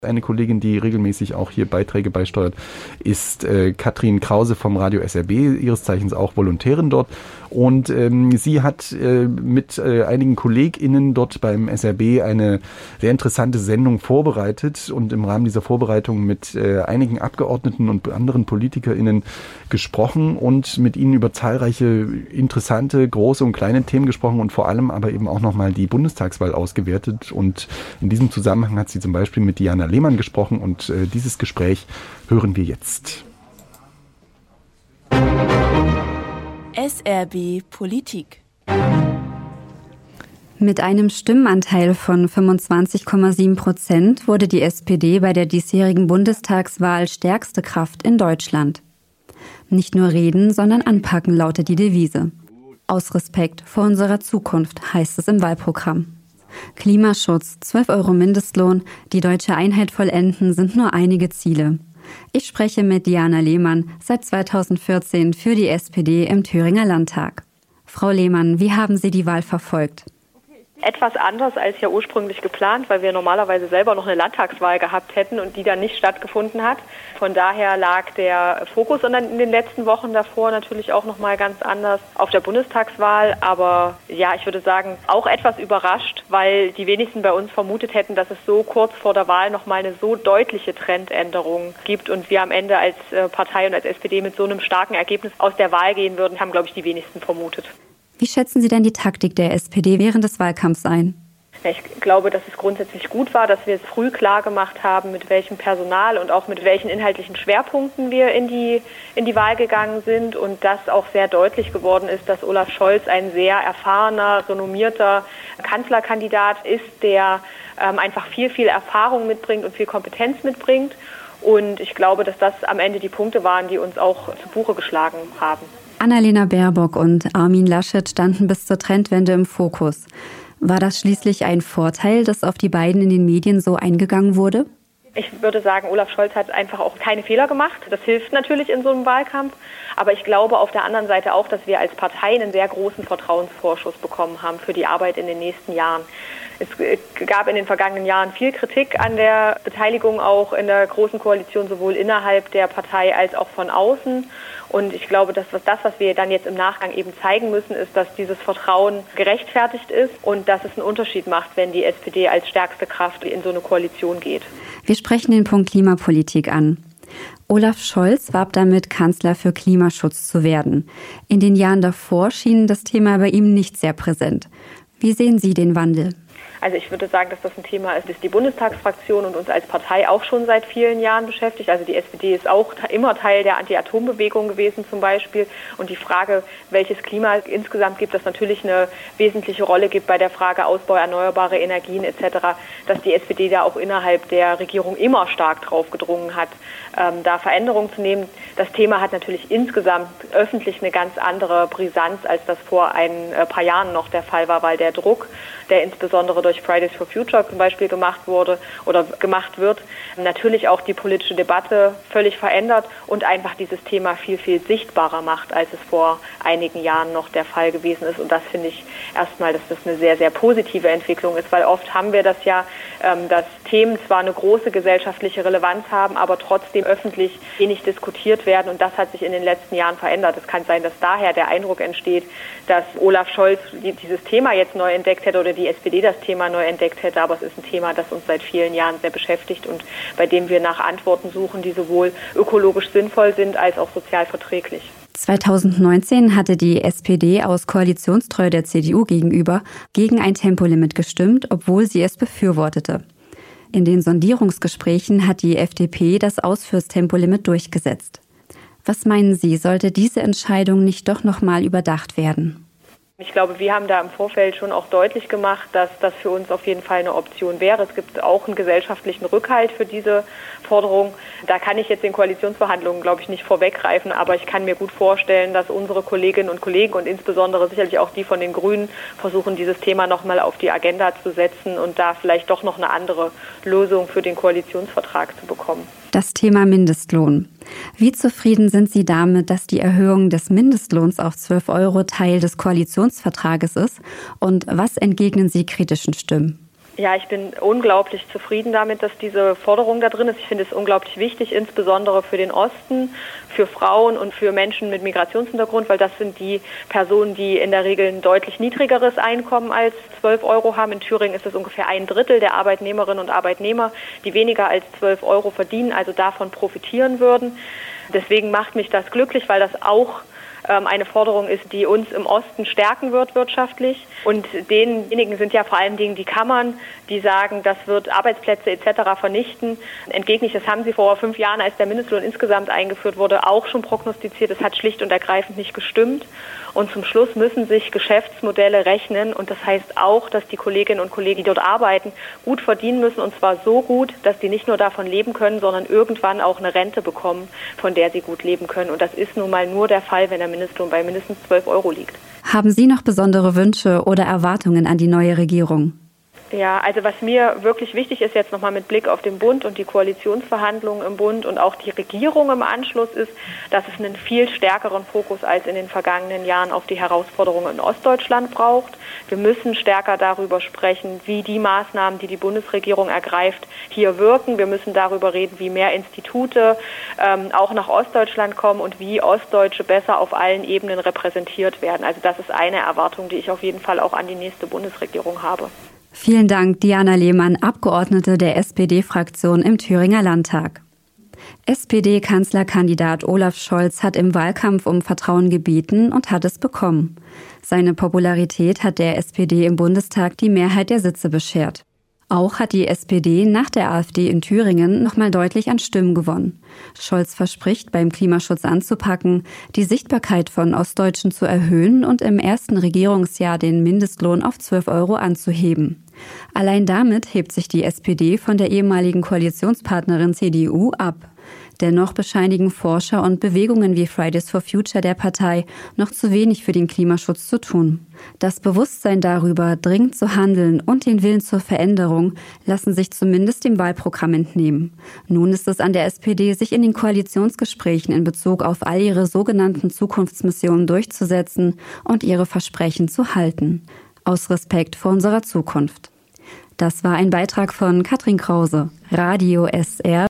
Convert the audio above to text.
Eine Kollegin, die regelmäßig auch hier Beiträge beisteuert, ist Katrin Krause vom Radio SRB, ihres Zeichens auch Volontärin dort. Und sie hat mit einigen KollegInnen dort beim SRB eine sehr interessante Sendung vorbereitet und im Rahmen dieser Vorbereitung mit einigen Abgeordneten und anderen PolitikerInnen gesprochen und mit ihnen über zahlreiche interessante, große und kleine Themen gesprochen und vor allem aber eben auch nochmal die Bundestagswahl ausgewertet. Und in diesem Zusammenhang hat sie zum Beispiel mit Diana Lehmann gesprochen und dieses Gespräch hören wir jetzt. SRB Politik. Mit einem Stimmenanteil von 25,7% wurde die SPD bei der diesjährigen Bundestagswahl stärkste Kraft in Deutschland. Nicht nur reden, sondern anpacken lautet die Devise. Aus Respekt vor unserer Zukunft, heißt es im Wahlprogramm. Klimaschutz, 12 € Mindestlohn, die deutsche Einheit vollenden sind nur einige Ziele. Ich spreche mit Diana Lehmann, seit 2014 für die SPD im Thüringer Landtag. Frau Lehmann, wie haben Sie die Wahl verfolgt? Etwas anders als ja ursprünglich geplant, weil wir normalerweise selber noch eine Landtagswahl gehabt hätten und die dann nicht stattgefunden hat. Von daher lag der Fokus in den letzten Wochen davor natürlich auch nochmal ganz anders auf der Bundestagswahl. Aber ja, ich würde sagen, auch etwas überrascht, weil die wenigsten bei uns vermutet hätten, dass es so kurz vor der Wahl nochmal eine so deutliche Trendänderung gibt und wir am Ende als Partei und als SPD mit so einem starken Ergebnis aus der Wahl gehen würden, haben, glaube ich, die wenigsten vermutet. Wie schätzen Sie denn die Taktik der SPD während des Wahlkampfs ein? Ich glaube, dass es grundsätzlich gut war, dass wir es früh klar gemacht haben, mit welchem Personal und auch mit welchen inhaltlichen Schwerpunkten wir in die Wahl gegangen sind und dass auch sehr deutlich geworden ist, dass Olaf Scholz ein sehr erfahrener, renommierter Kanzlerkandidat ist, der einfach viel Erfahrung mitbringt und viel Kompetenz mitbringt. Und ich glaube, dass das am Ende die Punkte waren, die uns auch zu Buche geschlagen haben. Annalena Baerbock und Armin Laschet standen bis zur Trendwende im Fokus. War das schließlich ein Vorteil, dass auf die beiden in den Medien so eingegangen wurde? Ich würde sagen, Olaf Scholz hat einfach auch keine Fehler gemacht. Das hilft natürlich in so einem Wahlkampf. Aber ich glaube auf der anderen Seite auch, dass wir als Partei einen sehr großen Vertrauensvorschuss bekommen haben für die Arbeit in den nächsten Jahren. Es gab in den vergangenen Jahren viel Kritik an der Beteiligung auch in der Großen Koalition, sowohl innerhalb der Partei als auch von außen. Und ich glaube, dass was wir dann jetzt im Nachgang eben zeigen müssen, ist, dass dieses Vertrauen gerechtfertigt ist und dass es einen Unterschied macht, wenn die SPD als stärkste Kraft in so eine Koalition geht. Wir sprechen den Punkt Klimapolitik an. Olaf Scholz warb damit, Kanzler für Klimaschutz zu werden. In den Jahren davor schien das Thema bei ihm nicht sehr präsent. Wie sehen Sie den Wandel? Also ich würde sagen, dass das ein Thema ist, das die Bundestagsfraktion und uns als Partei auch schon seit vielen Jahren beschäftigt. Also die SPD ist auch immer Teil der Anti-Atom-Bewegung gewesen zum Beispiel. Und die Frage, welches Klima insgesamt gibt, das natürlich eine wesentliche Rolle gibt bei der Frage Ausbau erneuerbare Energien etc., dass die SPD da auch innerhalb der Regierung immer stark drauf gedrungen hat, da Veränderungen zu nehmen. Das Thema hat natürlich insgesamt öffentlich eine ganz andere Brisanz, als das vor ein paar Jahren noch der Fall war, weil der Druck, der insbesondere durch Fridays for Future zum Beispiel gemacht wurde oder gemacht wird, natürlich auch die politische Debatte völlig verändert und einfach dieses Thema viel sichtbarer macht, als es vor einigen Jahren noch der Fall gewesen ist. Und das finde ich erstmal, dass das eine sehr positive Entwicklung ist, weil oft haben wir das ja, dass Themen zwar eine große gesellschaftliche Relevanz haben, aber trotzdem öffentlich wenig diskutiert werden und das hat sich in den letzten Jahren verändert. Es kann sein, dass daher der Eindruck entsteht, dass Olaf Scholz dieses Thema jetzt neu entdeckt hätte oder die SPD das Thema neu entdeckt hätte, aber es ist ein Thema, das uns seit vielen Jahren sehr beschäftigt und bei dem wir nach Antworten suchen, die sowohl ökologisch sinnvoll sind als auch sozial verträglich. 2019 hatte die SPD aus Koalitionstreue der CDU gegenüber gegen ein Tempolimit gestimmt, obwohl sie es befürwortete. In den Sondierungsgesprächen hat die FDP das Aus fürs Tempolimit durchgesetzt. Was meinen Sie, sollte diese Entscheidung nicht doch nochmal überdacht werden? Ich glaube, wir haben da im Vorfeld schon auch deutlich gemacht, dass das für uns auf jeden Fall eine Option wäre. Es gibt auch einen gesellschaftlichen Rückhalt für diese Forderung. Da kann ich jetzt in Koalitionsverhandlungen, glaube ich, nicht vorweggreifen, aber ich kann mir gut vorstellen, dass unsere Kolleginnen und Kollegen und insbesondere sicherlich auch die von den Grünen versuchen, dieses Thema nochmal auf die Agenda zu setzen und da vielleicht doch noch eine andere Lösung für den Koalitionsvertrag zu bekommen. Das Thema Mindestlohn. Wie zufrieden sind Sie damit, dass die Erhöhung des Mindestlohns auf 12 € Teil des Koalitionsvertrages ist? Und was entgegnen Sie kritischen Stimmen? Ja, ich bin unglaublich zufrieden damit, dass diese Forderung da drin ist. Ich finde es unglaublich wichtig, insbesondere für den Osten, für Frauen und für Menschen mit Migrationshintergrund, weil das sind die Personen, die in der Regel ein deutlich niedrigeres Einkommen als 12 Euro haben. In Thüringen ist es ungefähr 1/3 der Arbeitnehmerinnen und Arbeitnehmer, die weniger als 12 Euro verdienen, also davon profitieren würden. Deswegen macht mich das glücklich, weil das auch eine Forderung ist, die uns im Osten stärken wird wirtschaftlich. Und denjenigen sind ja vor allen Dingen die Kammern, die sagen, das wird Arbeitsplätze etc. vernichten. Entgegen ich, das haben sie vor 5 Jahren, als der Mindestlohn insgesamt eingeführt wurde, auch schon prognostiziert. Es hat schlicht und ergreifend nicht gestimmt. Und zum Schluss müssen sich Geschäftsmodelle rechnen. Und das heißt auch, dass die Kolleginnen und Kollegen, die dort arbeiten, gut verdienen müssen. Und zwar so gut, dass die nicht nur davon leben können, sondern irgendwann auch eine Rente bekommen, von der sie gut leben können. Und das ist nun mal nur der Fall, wenn der Mindestlohn bei mindestens 12 Euro liegt. Haben Sie noch besondere Wünsche oder Erwartungen an die neue Regierung? Ja, also was mir wirklich wichtig ist jetzt nochmal mit Blick auf den Bund und die Koalitionsverhandlungen im Bund und auch die Regierung im Anschluss ist, dass es einen viel stärkeren Fokus als in den vergangenen Jahren auf die Herausforderungen in Ostdeutschland braucht. Wir müssen stärker darüber sprechen, wie die Maßnahmen, die die Bundesregierung ergreift, hier wirken. Wir müssen darüber reden, wie mehr Institute auch nach Ostdeutschland kommen und wie Ostdeutsche besser auf allen Ebenen repräsentiert werden. Also das ist eine Erwartung, die ich auf jeden Fall auch an die nächste Bundesregierung habe. Vielen Dank, Diana Lehmann, Abgeordnete der SPD-Fraktion im Thüringer Landtag. SPD-Kanzlerkandidat Olaf Scholz hat im Wahlkampf um Vertrauen gebeten und hat es bekommen. Seine Popularität hat der SPD im Bundestag die Mehrheit der Sitze beschert. Auch hat die SPD nach der AfD in Thüringen nochmal deutlich an Stimmen gewonnen. Scholz verspricht, beim Klimaschutz anzupacken, die Sichtbarkeit von Ostdeutschen zu erhöhen und im ersten Regierungsjahr den Mindestlohn auf 12 Euro anzuheben. Allein damit hebt sich die SPD von der ehemaligen Koalitionspartnerin CDU ab. Dennoch bescheinigen Forscher und Bewegungen wie Fridays for Future der Partei noch zu wenig für den Klimaschutz zu tun. Das Bewusstsein darüber, dringend zu handeln und den Willen zur Veränderung lassen sich zumindest dem Wahlprogramm entnehmen. Nun ist es an der SPD, sich in den Koalitionsgesprächen in Bezug auf all ihre sogenannten Zukunftsmissionen durchzusetzen und ihre Versprechen zu halten. Aus Respekt vor unserer Zukunft. Das war ein Beitrag von Katrin Krause, Radio SR.